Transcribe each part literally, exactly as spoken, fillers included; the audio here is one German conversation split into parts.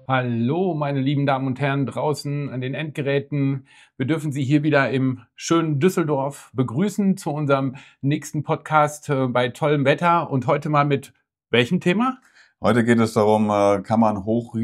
Hallo, meine lieben Damen und Herren draußen an den Endgeräten. Wir dürfen Sie hier wieder im schönen Düsseldorf begrüßen zu unserem nächsten Podcast äh, bei tollem Wetter und heute mal mit welchem Thema? Heute geht es darum, äh, kann man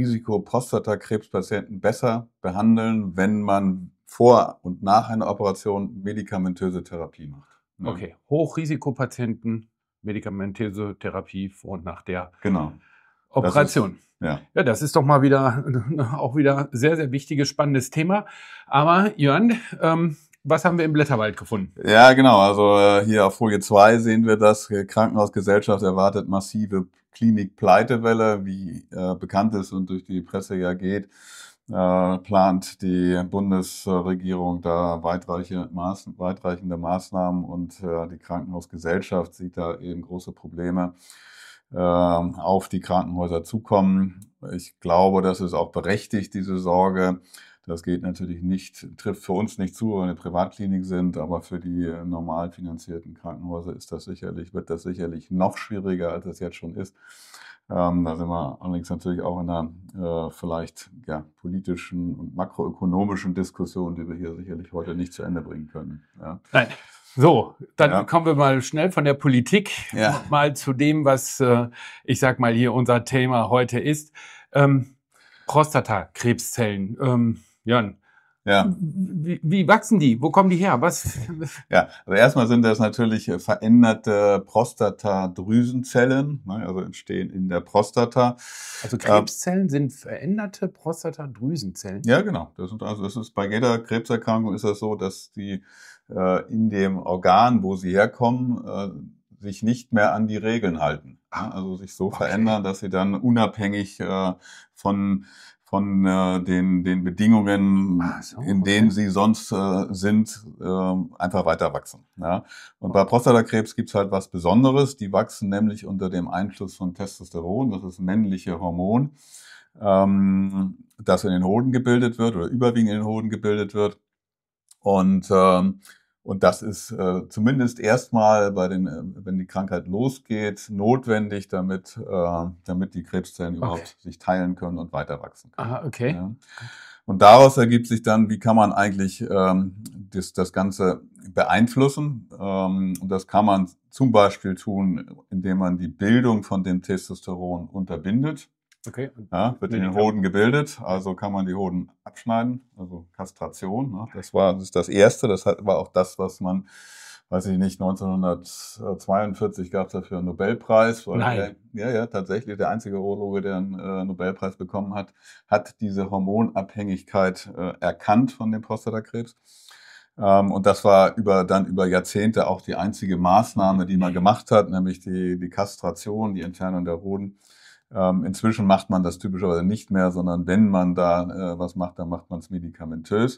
Hochrisiko-Prostatakrebspatienten besser behandeln, wenn man vor und nach einer Operation medikamentöse Therapie macht. Ja. Okay, Hochrisikopatienten, medikamentöse Therapie vor und nach der genau. Operation. Das ist, ja. ja, das ist doch mal wieder auch wieder sehr, sehr wichtiges, spannendes Thema. Aber Jörn, ähm, was haben wir im Blätterwald gefunden? Ja, genau. Also äh, hier auf Folie zwei sehen wir das. Die Krankenhausgesellschaft erwartet massive Klinik-Pleitewelle, wie äh, bekannt ist und durch die Presse ja geht. Äh, plant die Bundesregierung da weitreichende, Maß, weitreichende Maßnahmen und äh, die Krankenhausgesellschaft sieht da eben große Probleme äh, auf die Krankenhäuser zukommen. Ich glaube, das ist auch berechtigt, diese Sorge. Das geht natürlich nicht, trifft für uns nicht zu, weil wir eine Privatklinik sind, aber für die normal finanzierten Krankenhäuser ist das sicherlich, wird das sicherlich noch schwieriger, als es jetzt schon ist. Ähm, da sind wir allerdings natürlich auch in einer äh, vielleicht ja, politischen und makroökonomischen Diskussion, die wir hier sicherlich heute nicht zu Ende bringen können. Ja. Nein. So, dann Ja. kommen wir mal schnell von der Politik Ja. mal zu dem, was äh, ich sag mal hier unser Thema heute ist. Ähm, Prostatakrebszellen. Ähm, Jörn, Ja. wie, wie wachsen die? Wo kommen die her? Was? Ja, also erstmal sind das natürlich veränderte Prostatadrüsenzellen, ne, also entstehen in der Prostata. Also Krebszellen ähm, sind veränderte Prostatadrüsenzellen? Ja, genau. Das ist, also das ist bei jeder Krebserkrankung ist das so, dass die äh, in dem Organ, wo sie herkommen, äh, sich nicht mehr an die Regeln halten. Ja, also sich so okay. verändern, dass sie dann unabhängig äh, von von äh, den, den Bedingungen, so, in okay. denen sie sonst äh, sind, äh, einfach weiter wachsen. Ja? Und oh. bei Prostatakrebs gibt's halt was Besonderes. Die wachsen nämlich unter dem Einfluss von Testosteron, das ist männliche Hormon, ähm, das in den Hoden gebildet wird oder überwiegend in den Hoden gebildet wird. Und ähm, Und das ist äh, zumindest erstmal bei den, äh, wenn die Krankheit losgeht, notwendig, damit, äh, damit die Krebszellen okay. überhaupt sich teilen können und weiter wachsen können. Aha, okay. Ja. Und daraus ergibt sich dann, wie kann man eigentlich ähm, das, das Ganze beeinflussen? Ähm, und das kann man zum Beispiel tun, indem man die Bildung von dem Testosteron unterbindet. Okay. Ja, wird in den Hoden gebildet, also kann man die Hoden abschneiden, also Kastration. Ne? Das war das, ist das Erste, das war auch das, was man, weiß ich nicht, neunzehnhundertzweiundvierzig gab es dafür einen Nobelpreis. Weil Nein. Der, ja, ja, tatsächlich der einzige Urologe, der einen äh, Nobelpreis bekommen hat, hat diese Hormonabhängigkeit äh, erkannt von dem Prostatakrebs. Ähm, und das war über, dann über Jahrzehnte auch die einzige Maßnahme, die man gemacht hat, nämlich die, die Kastration, die Entfernung der Hoden. Ähm, inzwischen macht man das typischerweise nicht mehr, sondern wenn man da äh, was macht, dann macht man es medikamentös.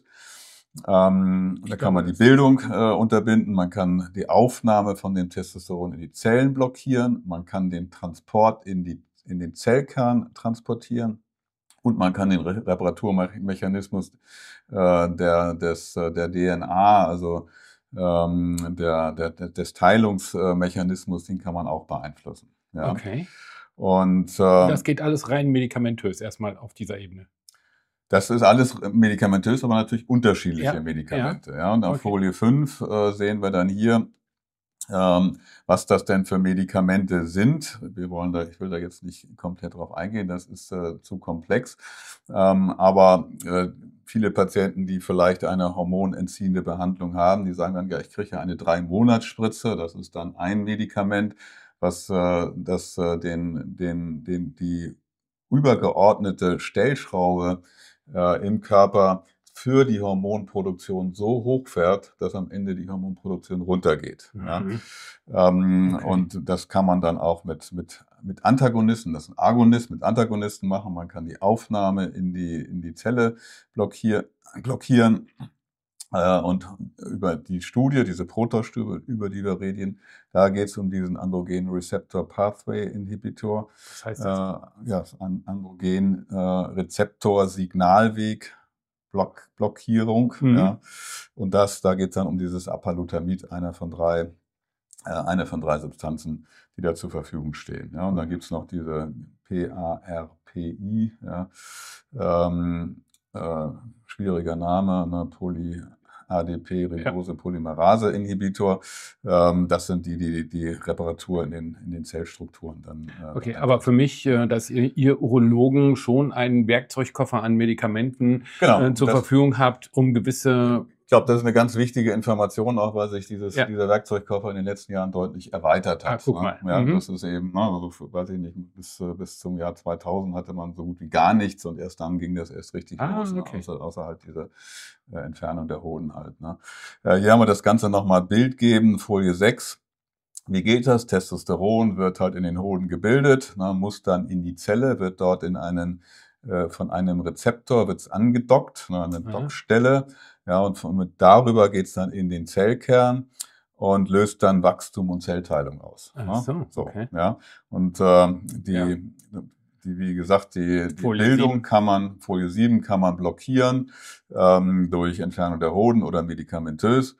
Ähm, da kann man die Bildung äh, unterbinden, man kann die Aufnahme von dem Testosteron in die Zellen blockieren, man kann den Transport in, die, in den Zellkern transportieren und man kann den Re- Reparaturmechanismus äh, der, des, der D N A, also ähm, der, der, des Teilungsmechanismus, den kann man auch beeinflussen. Ja. Okay. Und, äh, das geht alles rein medikamentös erstmal auf dieser Ebene. Das ist alles medikamentös, aber natürlich unterschiedliche ja, Medikamente. Ja. Ja. Und auf okay. Folie fünf äh, sehen wir dann hier, ähm, was das denn für Medikamente sind. Wir wollen da, ich will da jetzt nicht komplett drauf eingehen, das ist äh, zu komplex. Ähm, aber äh, viele Patienten, die vielleicht eine hormonentziehende Behandlung haben, die sagen dann, ja, ich kriege eine drei-Monats-Spritze, das ist dann ein Medikament, was äh, das, äh, den, den, den, die übergeordnete Stellschraube äh, im Körper für die Hormonproduktion so hoch fährt, dass am Ende die Hormonproduktion runtergeht. Mhm. Ja. Ähm, okay. Und das kann man dann auch mit, mit, mit Antagonisten, das ist ein Agonist, mit Antagonisten machen. Man kann die Aufnahme in die, in die Zelle blockier, blockieren. Und über die Studie, diese Protos-Studie, über die wir reden, da geht es um diesen Androgen Receptor Pathway Inhibitor. Was heißt das? Äh, ja, Androgen äh, Rezeptor Signalweg Block, Blockierung. Mhm. Ja. Und das, da geht es dann um dieses Apalutamid, einer von drei, äh, eine von drei Substanzen, die da zur Verfügung stehen. Ja. Und dann gibt es noch diese P A R P I, ja, ähm, äh, schwieriger Name, ne, Poly A D P, Ribose-Polymerase-Inhibitor. Ähm, das sind die, die die Reparatur in den, in den Zellstrukturen dann. Äh, okay, aber für mich, äh, dass ihr, ihr Urologen schon einen Werkzeugkoffer an Medikamenten genau, äh, zur das, Verfügung habt, um gewisse. Ich glaube, das ist eine ganz wichtige Information, auch weil sich dieses, Ja. dieser Werkzeugkoffer in den letzten Jahren deutlich erweitert hat. Ah, guck ne? mal. Ja, Mhm. das ist eben, ne, also, weiß ich nicht, bis, bis zum Jahr zweitausend hatte man so gut wie gar nichts und erst dann ging das erst richtig Ah, los, ne? okay. außer, außer halt diese äh, Entfernung der Hoden halt. Ne? Äh, hier haben wir das Ganze nochmal Bild geben, Folie sechs. Wie geht das? Testosteron wird halt in den Hoden gebildet, ne, muss dann in die Zelle, wird dort in einen, äh, von einem Rezeptor wird's angedockt, ne, eine Aha. Dockstelle, ja, und von, mit, darüber geht's dann in den Zellkern und löst dann Wachstum und Zellteilung aus. Ach Ne? so, So, okay. ja. Und äh, die, Ja. die, wie gesagt, die, die Folie Bildung sieben. kann man, Folie sieben kann man blockieren ähm, durch Entfernung der Hoden oder medikamentös.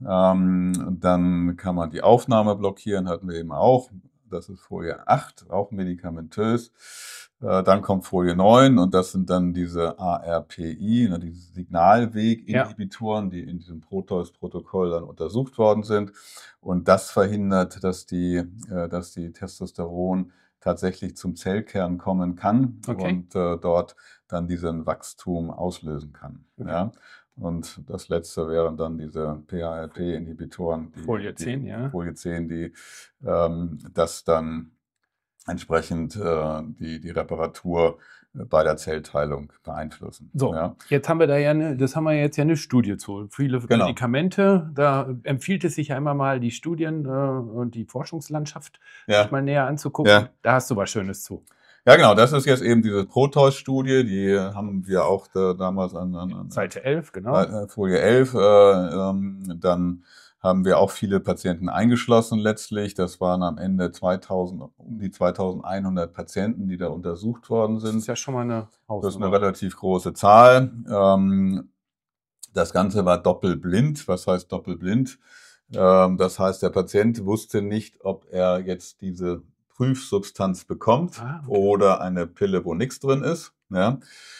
Ähm, dann kann man die Aufnahme blockieren, hatten wir eben auch. Das ist Folie acht, auch medikamentös. Äh, dann kommt Folie neun und das sind dann diese A R P I, ne, diese Signalweginhibitoren, die in diesem Proteus-Protokoll dann untersucht worden sind. Und das verhindert, dass die, äh, dass die Testosteron tatsächlich zum Zellkern kommen kann Okay. und äh, dort dann diesen Wachstum auslösen kann. Okay. Ja. Und das letzte wären dann diese P A R P-Inhibitoren, die Folie zehn, die, ja. Folie zehn, die ähm, das dann entsprechend äh, die, die Reparatur bei der Zellteilung beeinflussen. So, ja. Jetzt haben wir da ja eine, das haben wir jetzt ja eine Studie zu. Viele Genau. Medikamente, da empfiehlt es sich ja immer mal, die Studien äh, und die Forschungslandschaft Ja. sich mal näher anzugucken. Ja. Da hast du was Schönes zu. Ja, genau, das ist jetzt eben diese Proteus-Studie, die haben wir auch da, damals an, an, an Seite elf, genau. äh, Folie elf, äh, ähm, dann haben wir auch viele Patienten eingeschlossen letztlich. Das waren am Ende zweitausend, um die zweitausendeinhundert Patienten, die da untersucht worden sind. Das ist ja schon mal eine Hausnummer. Das ist eine relativ große Zahl. Ähm, das Ganze war doppelblind. Was heißt doppelblind? Ähm, das heißt, der Patient wusste nicht, ob er jetzt diese Prüfsubstanz bekommt Ah, okay. oder eine Pille, wo nichts drin ist. Ja.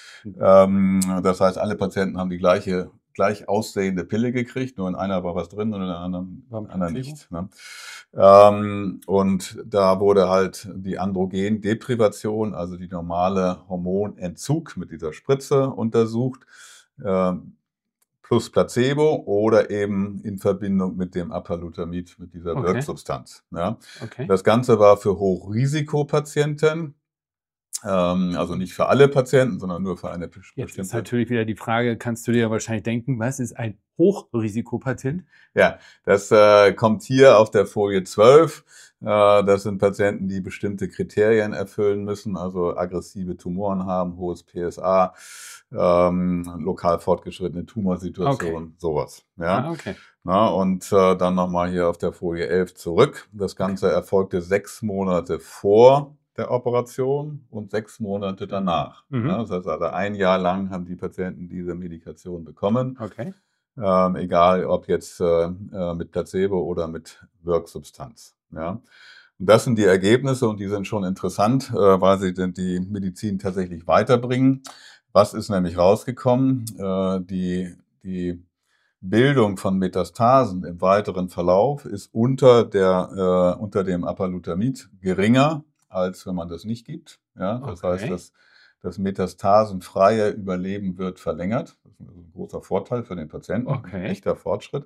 Ähm, das heißt, alle Patienten haben die gleiche, gleich aussehende Pille gekriegt, nur in einer war was drin und in der anderen, War ein anderen Placebo? nicht. Ne? Ähm, und da wurde halt die Androgendeprivation, also die normale Hormonentzug mit dieser Spritze untersucht, ähm, plus Placebo oder eben in Verbindung mit dem Apalutamid, mit dieser Okay. Wirksubstanz. Ja. Okay. Das Ganze war für Hochrisikopatienten, ähm, also nicht für alle Patienten, sondern nur für eine bestimmte. Jetzt ist natürlich wieder die Frage, kannst du dir ja wahrscheinlich denken, was ist ein Hochrisikopatient? Ja, das äh, kommt hier auf der Folie zwölf. Äh, das sind Patienten, die bestimmte Kriterien erfüllen müssen, also aggressive Tumoren haben, hohes P S A, ähm, lokal fortgeschrittene Tumorsituation, Okay. sowas. Ja. Ah, okay. Na, und äh, dann nochmal hier auf der Folie elf zurück. Das Ganze erfolgte sechs Monate vor der Operation und sechs Monate danach. Mhm. Ja, das heißt also, ein Jahr lang haben die Patienten diese Medikation bekommen. Okay. Ähm, egal ob jetzt äh, äh, mit Placebo oder mit Wirksubstanz. Ja. Und das sind die Ergebnisse und die sind schon interessant, äh, weil sie denn die Medizin tatsächlich weiterbringen. Was ist nämlich rausgekommen? Äh, die, die Bildung von Metastasen im weiteren Verlauf ist unter, der, äh, unter dem Apalutamid geringer, als wenn man das nicht gibt. Ja. Das Okay. heißt, dass das metastasenfreie Überleben wird verlängert. Das ist ein großer Vorteil für den Patienten, Okay. ein echter Fortschritt.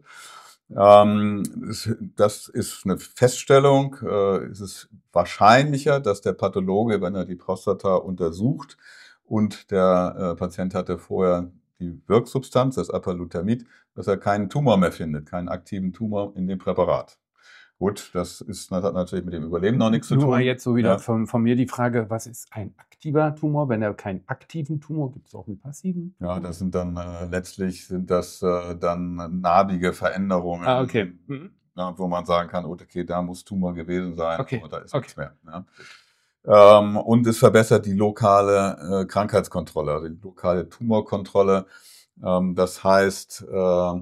Ähm, das ist eine Feststellung. Äh, es ist wahrscheinlicher, dass der Pathologe, wenn er die Prostata untersucht und der äh, Patient hatte vorher die Wirksubstanz, das Apalutamid, dass er keinen Tumor mehr findet, keinen aktiven Tumor in dem Präparat. Gut, das ist, das hat natürlich mit dem Überleben noch nichts zu Nur tun. mal jetzt so wieder Ja. von, von mir die Frage, was ist ein aktiver Tumor? Wenn er keinen aktiven Tumor, gibt es auch einen passiven? Ja, das sind dann äh, letztlich sind das äh, dann narbige Veränderungen, Ah, okay. Mhm. ja, wo man sagen kann, okay, da muss Tumor gewesen sein, Okay, aber da ist okay. nichts mehr. Ja. Ähm, und es verbessert die lokale äh, Krankheitskontrolle, also die lokale Tumorkontrolle. Ähm, das heißt, äh,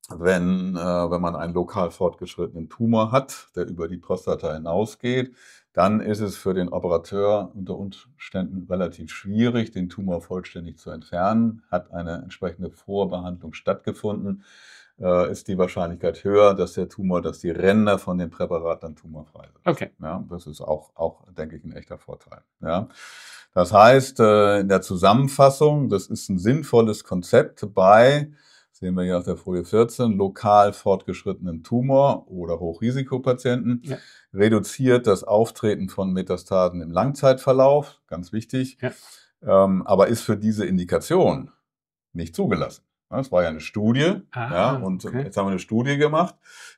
wenn, äh, wenn man einen lokal fortgeschrittenen Tumor hat, der über die Prostata hinausgeht, dann ist es für den Operateur unter Umständen relativ schwierig, den Tumor vollständig zu entfernen. Hat eine entsprechende Vorbehandlung stattgefunden, äh, ist die Wahrscheinlichkeit höher, dass der Tumor, dass die Ränder von dem Präparat dann tumorfrei sind. Okay. Ja, das ist auch, auch, denke ich, ein echter Vorteil. Ja. Das heißt, äh, in der Zusammenfassung, das ist ein sinnvolles Konzept bei, sehen wir hier auf der Folie vierzehn, lokal fortgeschrittenen Tumor oder Hochrisikopatienten, Ja. reduziert das Auftreten von Metastasen im Langzeitverlauf, ganz wichtig, Ja. ähm, aber ist für diese Indikation nicht zugelassen. Das war ja eine Studie, Ah, ja, und okay. jetzt haben wir eine Studie gemacht.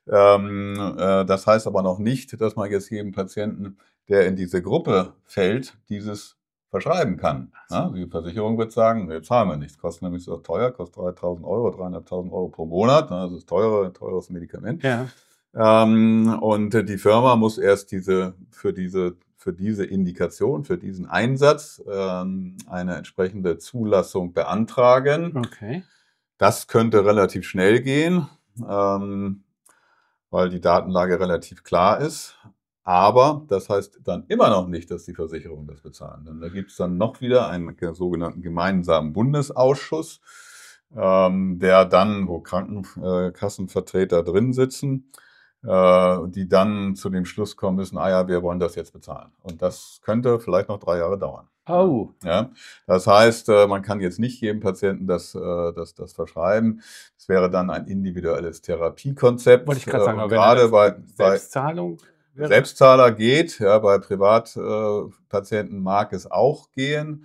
Ähm, äh, das heißt aber noch nicht, dass man jetzt jedem Patienten, der in diese Gruppe fällt, dieses verschreiben kann. Ja, die Versicherung wird sagen, nee, zahlen wir nicht. Kostet nämlich so teuer, kostet dreitausend Euro, dreieinhalbtausend Euro pro Monat. Das ist teure, ein teures Medikament. Ja. Ähm, und die Firma muss erst diese für diese für diese Indikation, für diesen Einsatz ähm, eine entsprechende Zulassung beantragen. Okay. Das könnte relativ schnell gehen, ähm, weil die Datenlage relativ klar ist. Aber das heißt dann immer noch nicht, dass die Versicherungen das bezahlen. Denn da gibt es dann noch wieder einen sogenannten gemeinsamen Bundesausschuss, ähm, der dann, wo Krankenkassenvertreter drin sitzen, äh, die dann zu dem Schluss kommen müssen, ah ja, wir wollen das jetzt bezahlen. Und das könnte vielleicht noch drei Jahre dauern. Oh. Ja, das heißt, äh, man kann jetzt nicht jedem Patienten das, äh, das, das verschreiben. Es wäre dann ein individuelles Therapiekonzept. Wollte ich gerade sagen, äh, aber gerade wenn bei, das bei Selbstzahlung wäre. Selbstzahler geht, ja, bei Privatpatienten äh, mag es auch gehen,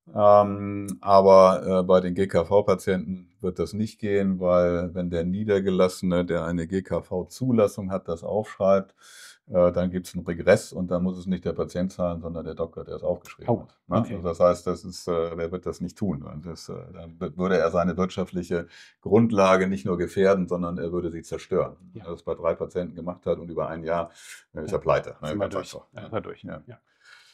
ähm, aber äh, bei den G K V-Patienten wird das nicht gehen, weil wenn der Niedergelassene, der eine G K V-Zulassung hat, das aufschreibt, äh, dann gibt es einen Regress und dann muss es nicht der Patient zahlen, sondern der Doktor, der es aufgeschrieben Oh, hat. Ne? okay. Also das heißt, das ist, äh, der wird das nicht tun. Und das, äh, dann würde er seine wirtschaftliche Grundlage nicht nur gefährden, sondern er würde sie zerstören. Ja. Wenn er das bei drei Patienten gemacht hat und über ein Jahr, dann ist Ja. er pleite. Ne? Sind wir Ganz durch. einfach. Ja, war durch. Ja. Ja.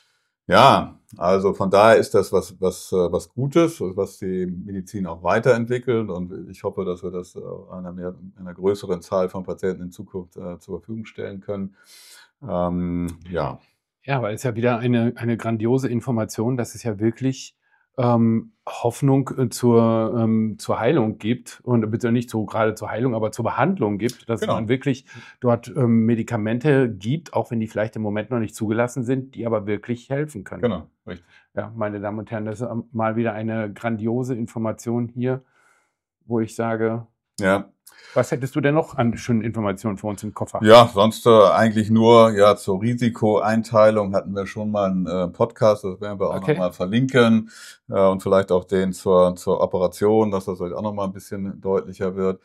Ja, also von daher ist das was, was, äh, was Gutes, was die Medizin auch weiterentwickelt. Und ich hoffe, dass wir das äh, einer, mehr, einer größeren Zahl von Patienten in Zukunft äh, zur Verfügung stellen können. Ähm, ja. Ja, weil es ja wieder eine, eine grandiose Information, dass es ja wirklich ähm, Hoffnung äh, zur, ähm, zur Heilung gibt und bitte nicht so gerade zur Heilung, aber zur Behandlung gibt, dass Genau. man wirklich dort ähm, Medikamente gibt, auch wenn die vielleicht im Moment noch nicht zugelassen sind, die aber wirklich helfen können. Genau, richtig. Ja, meine Damen und Herren, das ist ähm, mal wieder eine grandiose Information hier, wo ich sage, Ja. was hättest du denn noch an schönen Informationen für uns im Koffer? Ja, sonst äh, eigentlich nur ja zur Risikoeinteilung hatten wir schon mal einen äh, Podcast, das werden wir auch Okay. nochmal verlinken äh, und vielleicht auch den zur, zur Operation, dass das vielleicht auch nochmal ein bisschen deutlicher wird.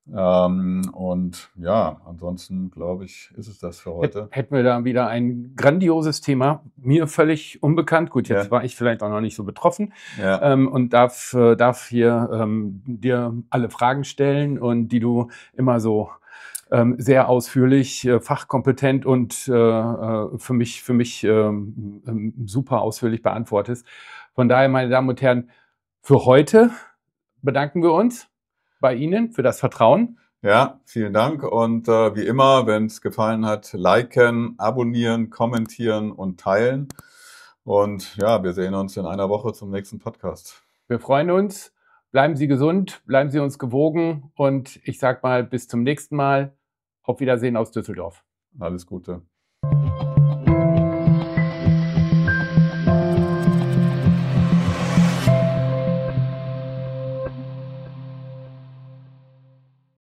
Ähm, und ja, ansonsten glaube ich, ist es das für heute. Hätten wir da wieder ein grandioses Thema, mir völlig unbekannt. Gut, jetzt Ja. war ich vielleicht auch noch nicht so betroffen Ja, ähm, und darf, äh, darf hier ähm, dir alle Fragen stellen und die du immer so ähm, sehr ausführlich, äh, fachkompetent und äh, äh, für mich, für mich ähm, ähm, super ausführlich beantwortest. Von daher, meine Damen und Herren, für heute bedanken wir uns bei Ihnen für das Vertrauen. ja, vielen Dank und äh, wie immer, wenn es gefallen hat, liken, abonnieren, kommentieren und teilen. Und ja, wir sehen uns in einer Woche zum nächsten Podcast. Wir freuen uns. Bleiben Sie gesund, bleiben Sie uns gewogen und ich sage mal bis zum nächsten Mal. Auf Wiedersehen aus Düsseldorf. Alles Gute.